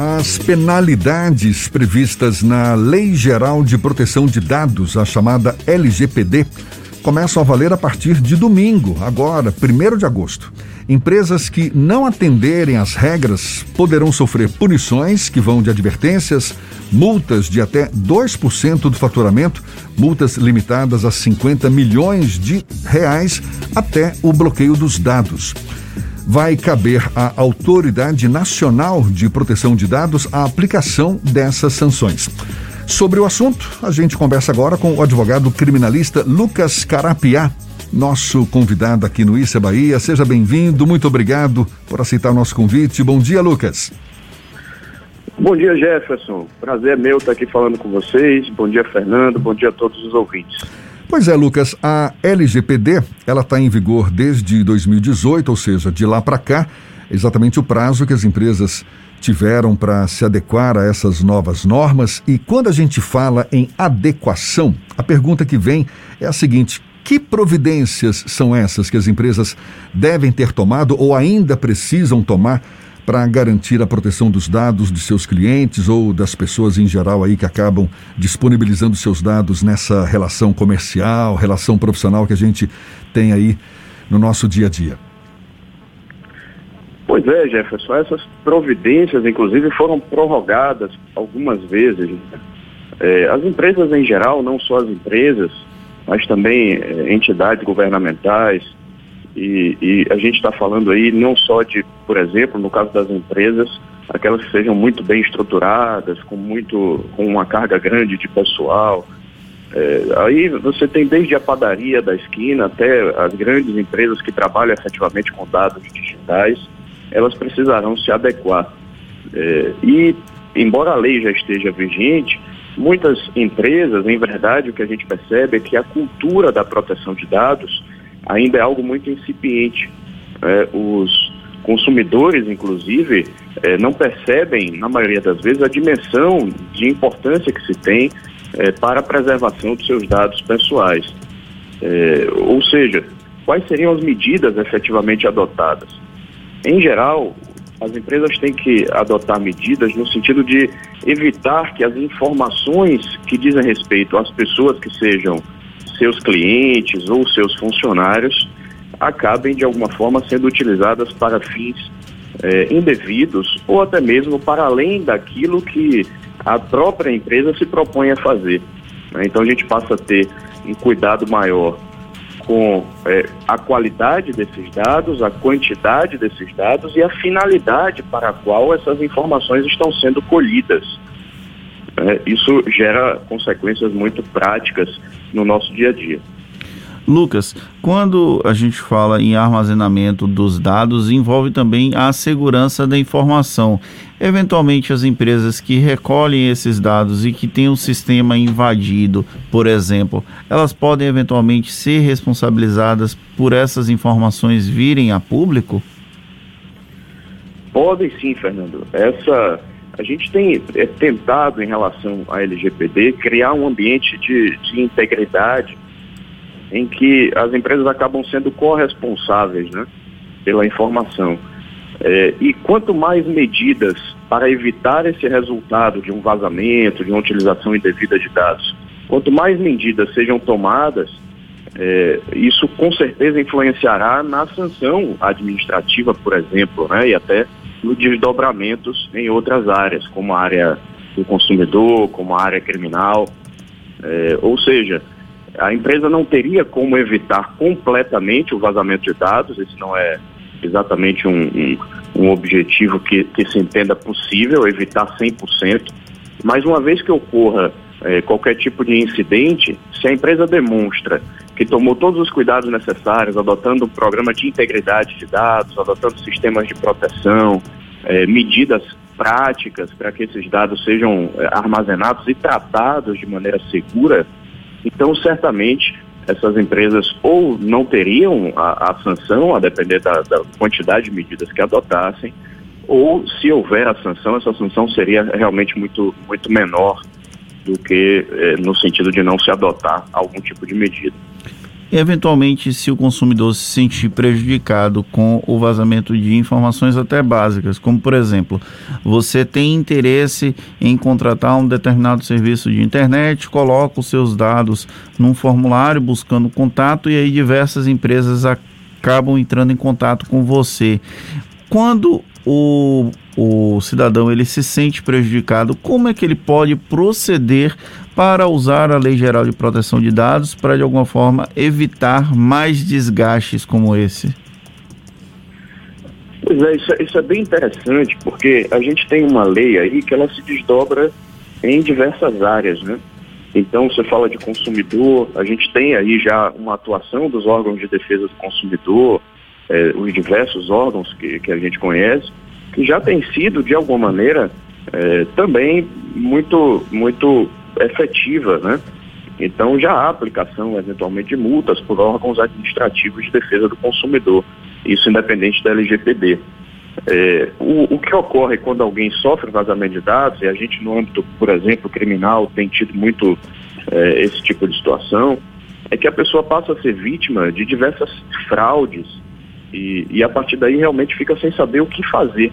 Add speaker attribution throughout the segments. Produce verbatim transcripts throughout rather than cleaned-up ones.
Speaker 1: As penalidades previstas na Lei Geral de Proteção de Dados, a chamada L G P D, começam a valer a partir de domingo, agora, primeiro de agosto. Empresas que não atenderem às regras poderão sofrer punições que vão de advertências, multas de até dois por cento do faturamento, multas limitadas a cinquenta milhões de reais, até o bloqueio dos dados. Vai caber à Autoridade Nacional de Proteção de Dados a aplicação dessas sanções. Sobre o assunto, a gente conversa agora com o advogado criminalista Lucas Carapiá, nosso convidado aqui no Issa Bahia. Seja bem-vindo, muito obrigado por aceitar o nosso convite. Bom dia, Lucas.
Speaker 2: Bom dia, Jefferson. Prazer é meu estar aqui falando com vocês. Bom dia, Fernando. Bom dia a todos os ouvintes.
Speaker 1: Pois é, Lucas, a L G P D, ela está em vigor desde dois mil e dezoito, ou seja, de lá para cá, exatamente o prazo que as empresas tiveram para se adequar a essas novas normas. E quando a gente fala em adequação, a pergunta que vem é a seguinte: que providências são essas que as empresas devem ter tomado ou ainda precisam tomar para garantir a proteção dos dados de seus clientes ou das pessoas em geral aí que acabam disponibilizando seus dados nessa relação comercial, relação profissional que a gente tem aí no nosso dia a dia?
Speaker 2: Pois é, Jefferson, essas providências, inclusive, foram prorrogadas algumas vezes. É, as empresas em geral, não só as empresas, mas também é, entidades governamentais, e, e a gente está falando aí não só de, por exemplo, no caso das empresas, aquelas que sejam muito bem estruturadas, com, muito, com uma carga grande de pessoal. É, aí você tem desde a padaria da esquina até as grandes empresas que trabalham efetivamente com dados digitais, elas precisarão se adequar. É, e, embora a lei já esteja vigente, muitas empresas, em verdade, o que a gente percebe é que a cultura da proteção de dados ainda é algo muito incipiente. É, os consumidores, inclusive, é, não percebem, na maioria das vezes, a dimensão de importância que se tem é, para a preservação dos seus dados pessoais. É, ou seja, quais seriam as medidas efetivamente adotadas? Em geral, as empresas têm que adotar medidas no sentido de evitar que as informações que dizem respeito às pessoas que sejam seus clientes ou seus funcionários acabem de alguma forma sendo utilizadas para fins eh, indevidos ou até mesmo para além daquilo que a própria empresa se propõe a fazer. Então a gente passa a ter um cuidado maior com eh, a qualidade desses dados, a quantidade desses dados e a finalidade para a qual essas informações estão sendo colhidas. É, isso gera consequências muito práticas no nosso dia a dia.
Speaker 3: Lucas, quando a gente fala em armazenamento dos dados, envolve também a segurança da informação. Eventualmente, as empresas que recolhem esses dados e que têm um sistema invadido, por exemplo, elas podem eventualmente ser responsabilizadas por essas informações virem a público?
Speaker 2: Podem sim, Fernando. Essa... A gente tem é, tentado, em relação à L G P D, criar um ambiente de, de integridade em que as empresas acabam sendo corresponsáveis, né, pela informação. É, e quanto mais medidas para evitar esse resultado de um vazamento, de uma utilização indevida de dados, quanto mais medidas sejam tomadas, é, isso com certeza influenciará na sanção administrativa, por exemplo, né, e até nos desdobramentos em outras áreas, como a área do consumidor, como a área criminal. É, ou seja, a empresa não teria como evitar completamente o vazamento de dados, esse não é exatamente um, um, um objetivo que, que se entenda possível, evitar cem por cento, mas uma vez que ocorra é, qualquer tipo de incidente, se a empresa demonstra que tomou todos os cuidados necessários, adotando um programa de integridade de dados, adotando sistemas de proteção, eh, medidas práticas para que esses dados sejam eh, armazenados e tratados de maneira segura, então certamente essas empresas ou não teriam a, a sanção, a depender da, da quantidade de medidas que adotassem, ou se houver a sanção, essa sanção seria realmente muito, muito menor do que eh, no sentido de não se adotar algum tipo de medida.
Speaker 3: eventualmente, se o consumidor se sentir prejudicado com o vazamento de informações até básicas, como, por exemplo, você tem interesse em contratar um determinado serviço de internet, coloca os seus dados num formulário buscando contato e aí diversas empresas acabam entrando em contato com você. Quando o, o cidadão ele se sente prejudicado, como é que ele pode proceder para usar a Lei Geral de Proteção de Dados para, de alguma forma, evitar mais desgastes como esse?
Speaker 2: Pois é, isso, isso é bem interessante, porque a gente tem uma lei aí que ela se desdobra em diversas áreas, né? Então, você fala de consumidor, a gente tem aí já uma atuação dos órgãos de defesa do consumidor, eh, os diversos órgãos que, que a gente conhece, que já tem sido, de alguma maneira, eh, também muito, muito efetiva, né? Então, já há aplicação, eventualmente, de multas por órgãos administrativos de defesa do consumidor, isso independente da L G P D. É, o, o que ocorre quando alguém sofre vazamento de dados, e a gente no âmbito, por exemplo, criminal, tem tido muito é, esse tipo de situação, é que a pessoa passa a ser vítima de diversas fraudes e, e a partir daí realmente fica sem saber o que fazer.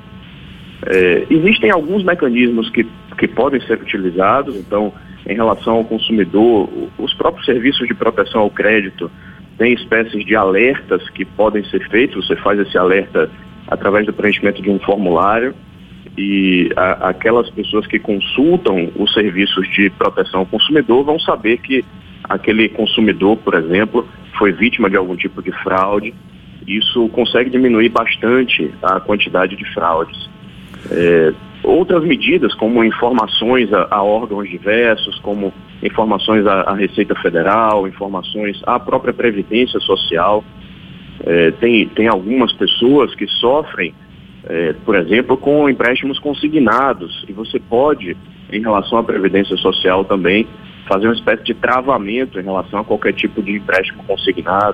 Speaker 2: É, existem alguns mecanismos que, que podem ser utilizados, então, em relação ao consumidor, os próprios serviços de proteção ao crédito têm espécies de alertas que podem ser feitos, você faz esse alerta através do preenchimento de um formulário e a, aquelas pessoas que consultam os serviços de proteção ao consumidor vão saber que aquele consumidor, por exemplo, foi vítima de algum tipo de fraude. Isso consegue diminuir bastante a quantidade de fraudes. É, outras medidas, como informações a, a órgãos diversos, como informações à, à Receita Federal, informações à própria Previdência Social. É, tem, tem algumas pessoas que sofrem, é, por exemplo, com empréstimos consignados, e você pode, em relação à Previdência Social também, fazer uma espécie de travamento em relação a qualquer tipo de empréstimo consignado.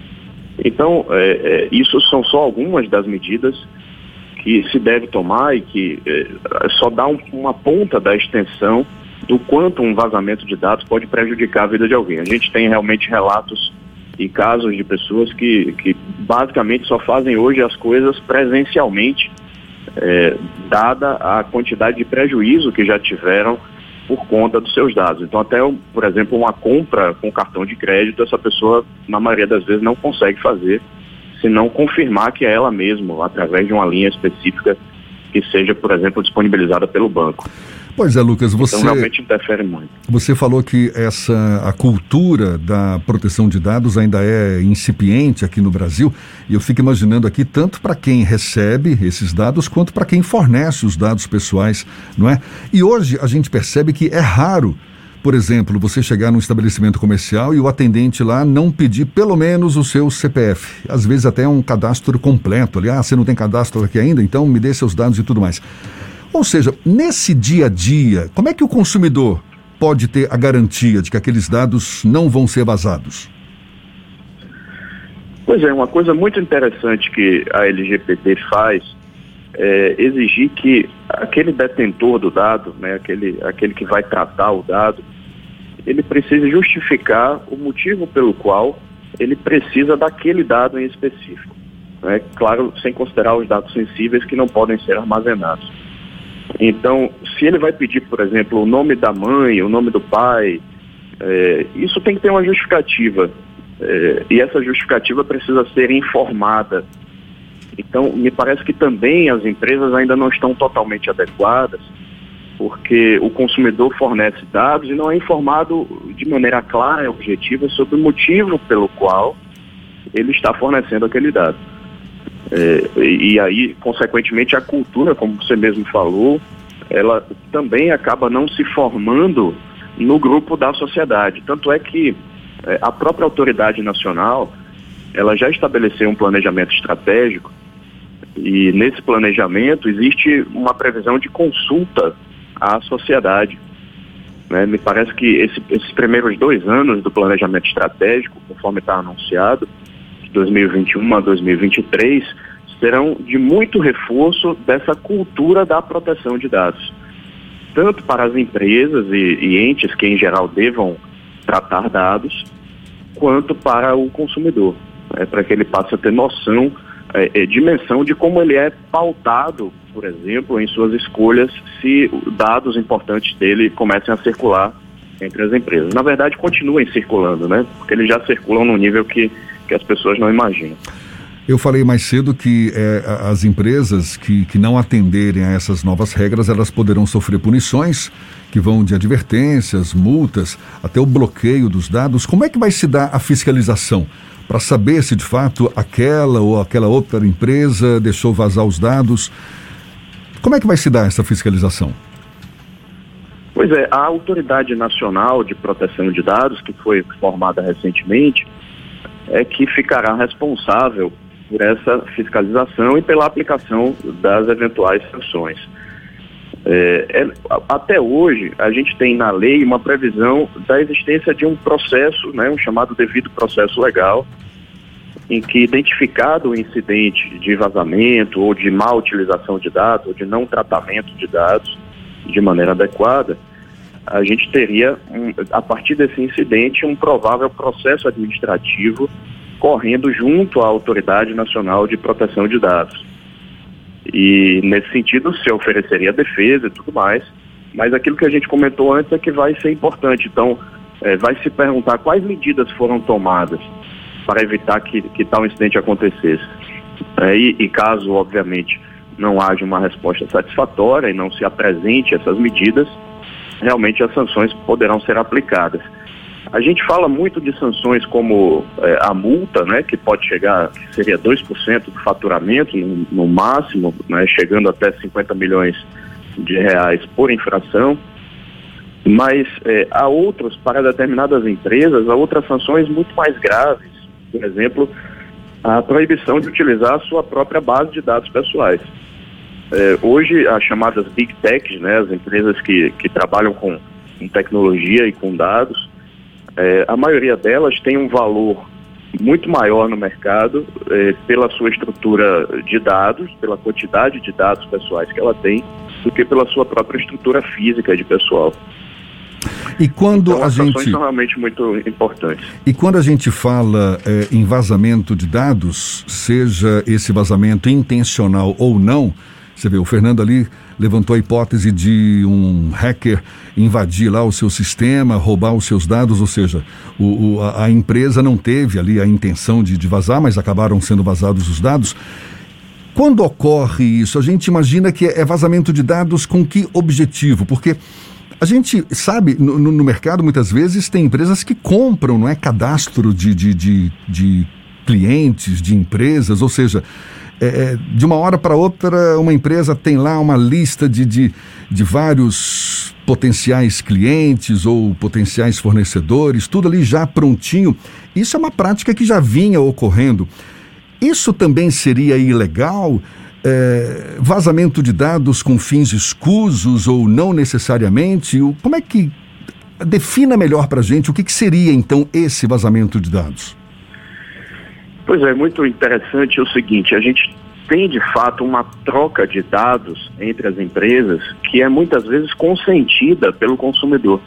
Speaker 2: Então, é, é, isso são só algumas das medidas que se deve tomar e que é, só dá um, uma ponta da extensão do quanto um vazamento de dados pode prejudicar a vida de alguém. A gente tem realmente relatos e casos de pessoas que, que basicamente só fazem hoje as coisas presencialmente, é, dada a quantidade de prejuízo que já tiveram por conta dos seus dados. Então, até, por exemplo, uma compra com cartão de crédito, essa pessoa, na maioria das vezes, não consegue fazer, se não confirmar que é ela mesma, através de uma linha específica que seja, por exemplo, disponibilizada pelo banco.
Speaker 1: Pois é, Lucas, você...
Speaker 2: Então, realmente interfere muito.
Speaker 1: Você falou que essa, a cultura da proteção de dados ainda é incipiente aqui no Brasil, e eu fico imaginando aqui tanto para quem recebe esses dados, quanto para quem fornece os dados pessoais, não é? E hoje a gente percebe que é raro, por exemplo, você chegar num estabelecimento comercial e o atendente lá não pedir pelo menos o seu C P F. Às vezes até um cadastro completo ali. Ah, você não tem cadastro aqui ainda? Então me dê seus dados e tudo mais. Ou seja, nesse dia a dia, como é que o consumidor pode ter a garantia de que aqueles dados não vão ser vazados?
Speaker 2: Pois é, uma coisa muito interessante que a L G P D faz é exigir que aquele detentor do dado, né, aquele, aquele que vai tratar o dado, ele precisa justificar o motivo pelo qual ele precisa daquele dado em específico. Né? Claro, sem considerar os dados sensíveis que não podem ser armazenados. Então, se ele vai pedir, por exemplo, o nome da mãe, o nome do pai, é, isso tem que ter uma justificativa. É, e essa justificativa precisa ser informada. Então, me parece que também as empresas ainda não estão totalmente adequadas, porque o consumidor fornece dados e não é informado de maneira clara e objetiva sobre o motivo pelo qual ele está fornecendo aquele dado. É, e aí, consequentemente, a cultura, como você mesmo falou, ela também acaba não se formando no grupo da sociedade. Tanto é que é, a própria autoridade nacional, ela já estabeleceu um planejamento estratégico e nesse planejamento existe uma previsão de consulta à sociedade. Né? Me parece que esse, esses primeiros dois anos do planejamento estratégico, conforme está anunciado, de dois mil e vinte e um a dois mil e vinte e três, serão de muito reforço dessa cultura da proteção de dados. Tanto para as empresas e, e entes que, em geral, devam tratar dados, quanto para o consumidor, né, para que ele passe a ter noção, é, é, dimensão de como ele é pautado, por exemplo, em suas escolhas, se dados importantes dele comecem a circular entre as empresas. Na verdade, continuem circulando, né? Porque eles já circulam num nível que, que as pessoas não imaginam.
Speaker 1: Eu falei mais cedo que é, as empresas que, que não atenderem a essas novas regras, elas poderão sofrer punições que vão de advertências, multas, até o bloqueio dos dados. Como é que vai se dar a fiscalização para saber se de fato aquela ou aquela outra empresa deixou vazar os dados? Como é que vai se dar essa fiscalização?
Speaker 2: Pois é, a Autoridade Nacional de Proteção de Dados, que foi formada recentemente, é que ficará responsável por essa fiscalização e pela aplicação das eventuais sanções. É, é, até hoje, a gente tem na lei uma previsão da existência de um processo, né, um chamado devido processo legal, em que, identificado o incidente de vazamento ou de má utilização de dados, ou de não tratamento de dados de maneira adequada, a gente teria, um, a partir desse incidente, um provável processo administrativo correndo junto à Autoridade Nacional de Proteção de Dados. E, nesse sentido, se ofereceria defesa e tudo mais, mas aquilo que a gente comentou antes é que vai ser importante. Então, é, vai se perguntar quais medidas foram tomadas para evitar que, que tal incidente acontecesse. É, e, e caso, obviamente, não haja uma resposta satisfatória e não se apresente essas medidas, realmente as sanções poderão ser aplicadas. A gente fala muito de sanções como é, a multa, né, que pode chegar, que seria dois por cento do faturamento no, no máximo, né, chegando até cinquenta milhões de reais por infração, mas é, há outros, para determinadas empresas, há outras sanções muito mais graves, por exemplo, a proibição de utilizar a sua própria base de dados pessoais. É, hoje, as chamadas Big Techs, né, as empresas que, que trabalham com, com tecnologia e com dados, É, a maioria delas tem um valor muito maior no mercado é, pela sua estrutura de dados, pela quantidade de dados pessoais que ela tem, do que pela sua própria estrutura física de pessoal.
Speaker 1: E quando
Speaker 2: então,
Speaker 1: a
Speaker 2: as
Speaker 1: gente
Speaker 2: sanções são realmente muito importantes.
Speaker 1: E quando a gente fala é, em vazamento de dados, seja esse vazamento intencional ou não, você vê, o Fernando ali levantou a hipótese de um hacker invadir lá o seu sistema, roubar os seus dados, ou seja, o, o, a, a empresa não teve ali a intenção de, de vazar, mas acabaram sendo vazados os dados. Quando ocorre isso, a gente imagina que é vazamento de dados com que objetivo? Porque a gente sabe, no, no mercado muitas vezes tem empresas que compram, não é, cadastro de, de, de, de clientes, de empresas, ou seja, É, de uma hora para outra, uma empresa tem lá uma lista de, de, de vários potenciais clientes ou potenciais fornecedores, tudo ali já prontinho. Isso é uma prática que já vinha ocorrendo. Isso também seria ilegal? É, vazamento de dados com fins escusos ou não necessariamente? Como é que... Defina melhor para a gente o que, que seria, então, esse vazamento de dados.
Speaker 2: Pois é, muito interessante o seguinte, a gente tem de fato uma troca de dados entre as empresas que é muitas vezes consentida pelo consumidor.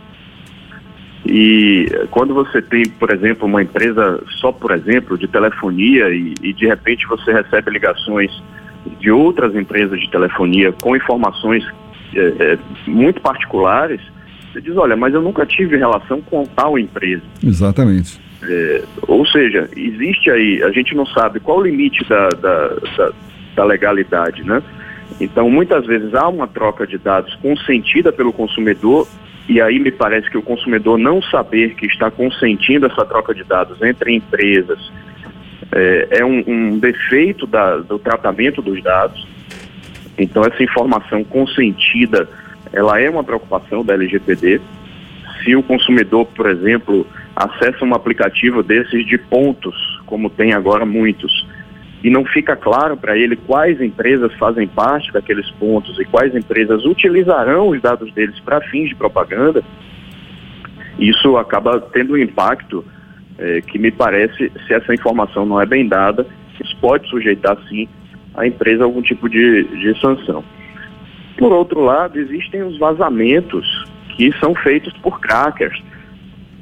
Speaker 2: E quando você tem, por exemplo, uma empresa só, por exemplo, de telefonia e, e de repente você recebe ligações de outras empresas de telefonia com informações é, é, muito particulares, você diz, olha, mas eu nunca tive relação com tal empresa.
Speaker 1: Exatamente.
Speaker 2: É, ou seja, existe aí, a gente não sabe qual o limite da, da, da, da legalidade, né? Então, muitas vezes há uma troca de dados consentida pelo consumidor e aí me parece que o consumidor não saber que está consentindo essa troca de dados entre empresas é, é um, um defeito da, do tratamento dos dados. Então, essa informação consentida, ela é uma preocupação da L G P D. Se o consumidor, por exemplo, acessa um aplicativo desses de pontos, como tem agora muitos, e não fica claro para ele quais empresas fazem parte daqueles pontos e quais empresas utilizarão os dados deles para fins de propaganda, isso acaba tendo um impacto é, que me parece, se essa informação não é bem dada, isso pode sujeitar sim a empresa a algum tipo de, de sanção. Por outro lado, existem os vazamentos que são feitos por crackers,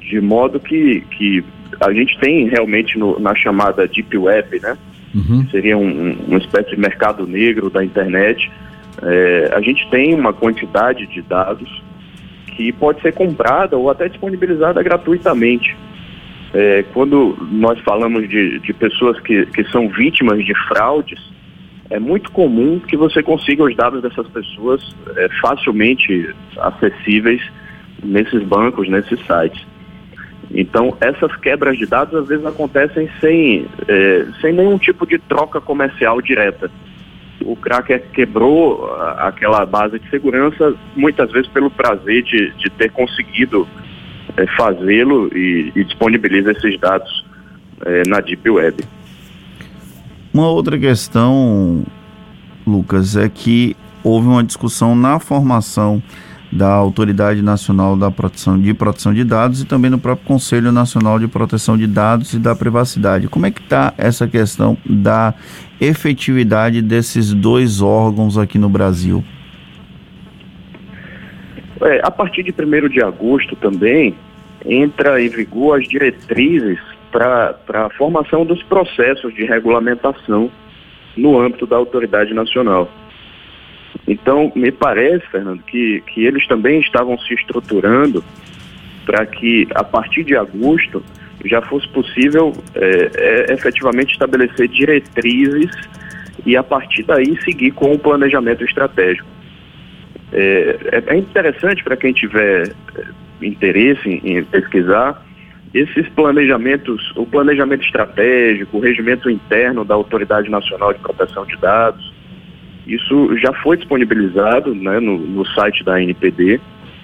Speaker 2: de modo que, que a gente tem realmente no, na chamada Deep Web, né? Uhum. Seria um, um, uma espécie de mercado negro da internet. É, a gente tem uma quantidade de dados que pode ser comprada ou até disponibilizada gratuitamente. É, quando nós falamos de, de pessoas que, que são vítimas de fraudes, é muito comum que você consiga os dados dessas pessoas é, facilmente acessíveis nesses bancos, nesses sites. Então, essas quebras de dados às vezes acontecem sem, é, sem nenhum tipo de troca comercial direta. O cracker quebrou aquela base de segurança, muitas vezes pelo prazer de, de ter conseguido é, fazê-lo e, e disponibiliza esses dados é, na Deep Web.
Speaker 3: Uma outra questão, Lucas, é que houve uma discussão na formação da Autoridade Nacional da Proteção, de Proteção de Dados e também no próprio Conselho Nacional de Proteção de Dados e da Privacidade. Como é que está essa questão da efetividade desses dois órgãos aqui no Brasil?
Speaker 2: É, a partir de primeiro de agosto também entra em vigor as diretrizes para a formação dos processos de regulamentação no âmbito da Autoridade Nacional. Então, me parece, Fernando, que, que eles também estavam se estruturando para que, a partir de agosto, já fosse possível é, é, efetivamente estabelecer diretrizes e, a partir daí, seguir com o planejamento estratégico. É, é interessante para quem tiver interesse em, em pesquisar esses planejamentos, o planejamento estratégico, o regimento interno da Autoridade Nacional de Proteção de Dados. Isso já foi disponibilizado, né, no, no site da A N P D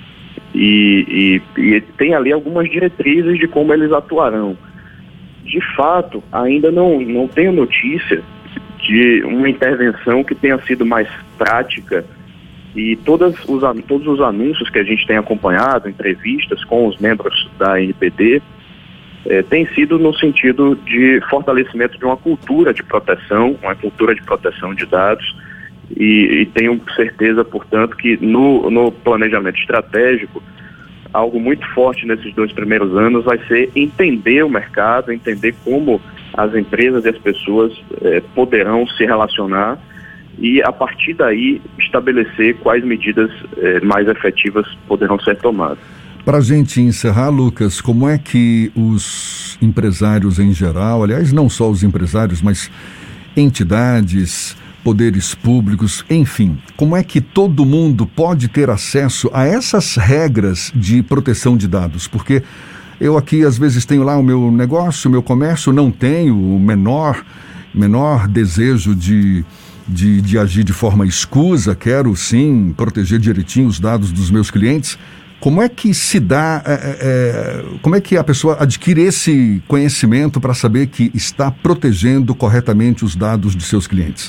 Speaker 2: e, e, e tem ali algumas diretrizes de como eles atuarão. De fato, ainda não, não tenho notícia de uma intervenção que tenha sido mais prática e todas os, todos os anúncios que a gente tem acompanhado, entrevistas com os membros da A N P D, eh, tem sido no sentido de fortalecimento de uma cultura de proteção, uma cultura de proteção de dados. E, e tenho certeza, portanto, que no, no planejamento estratégico, algo muito forte nesses dois primeiros anos vai ser entender o mercado, entender como as empresas e as pessoas eh, poderão se relacionar e, a partir daí, estabelecer quais medidas eh, mais efetivas poderão ser tomadas.
Speaker 1: Para a gente encerrar, Lucas, como é que os empresários em geral, aliás, não só os empresários, mas entidades, poderes públicos, enfim, como é que todo mundo pode ter acesso a essas regras de proteção de dados? Porque eu aqui às vezes tenho lá o meu negócio, o meu comércio, não tenho o menor, menor desejo de, de, de agir de forma escusa, quero sim proteger direitinho os dados dos meus clientes. Como é que se dá, é, é, como é que a pessoa adquire esse conhecimento para saber que está protegendo corretamente os dados de seus clientes?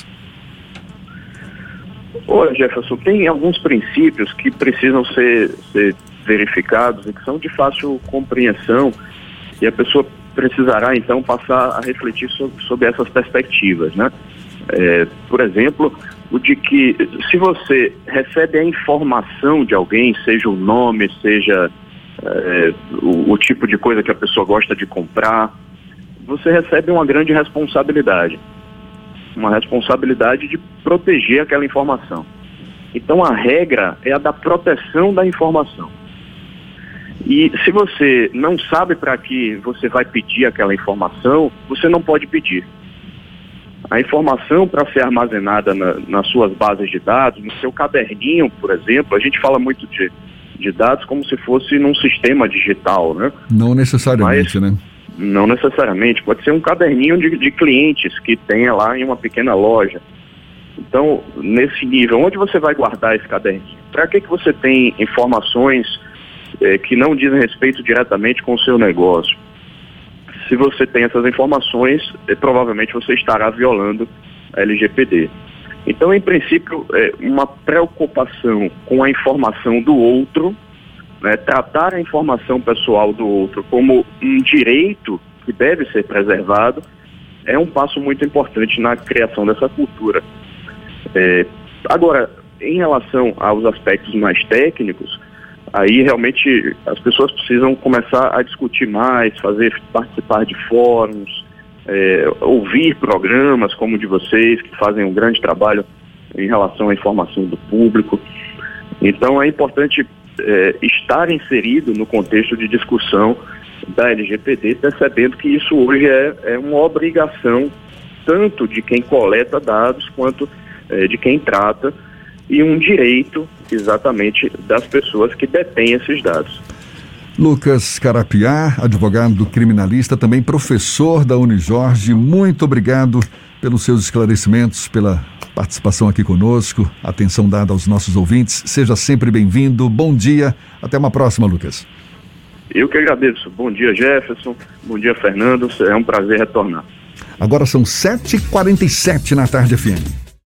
Speaker 2: Olha, Jefferson, tem alguns princípios que precisam ser, ser verificados e que são de fácil compreensão e a pessoa precisará, então, passar a refletir sobre, sobre essas perspectivas, né? É, por exemplo, o de que se você recebe a informação de alguém, seja o nome, seja é, o, o tipo de coisa que a pessoa gosta de comprar, você recebe uma grande responsabilidade. Uma responsabilidade de proteger aquela informação. Então a regra é a da proteção da informação. E se você não sabe para que você vai pedir aquela informação, você não pode pedir. A informação, para ser armazenada na, nas suas bases de dados, no seu caderninho, por exemplo, a gente fala muito de, de dados como se fosse num sistema digital, né?
Speaker 1: Não necessariamente, Mas, né?
Speaker 2: Não necessariamente, pode ser um caderninho de, de clientes que tenha lá em uma pequena loja. Então, nesse nível, onde você vai guardar esse caderninho? Para que, que você tem informações eh, que não dizem respeito diretamente com o seu negócio? Se você tem essas informações, eh, provavelmente você estará violando a L G P D. Então, em princípio, é uma preocupação com a informação do outro, né, tratar a informação pessoal do outro como um direito que deve ser preservado, é um passo muito importante na criação dessa cultura. É, agora, em relação aos aspectos mais técnicos, aí realmente as pessoas precisam começar a discutir mais, fazer, participar de fóruns, é, ouvir programas como o de vocês, que fazem um grande trabalho em relação à informação do público. Então é importante é, estar inserido no contexto de discussão da L G P D, percebendo que isso hoje é, é uma obrigação tanto de quem coleta dados quanto é, de quem trata, e um direito exatamente das pessoas que detêm esses dados.
Speaker 1: Lucas Carapiá, advogado criminalista, também professor da Unijorge, muito obrigado pelos seus esclarecimentos, pela participação aqui conosco, atenção dada aos nossos ouvintes. Seja sempre bem-vindo, bom dia, até uma próxima, Lucas.
Speaker 2: Eu que agradeço. Bom dia, Jefferson, bom dia, Fernando, é um prazer retornar.
Speaker 1: Agora são sete e quarenta e sete na tarde F M.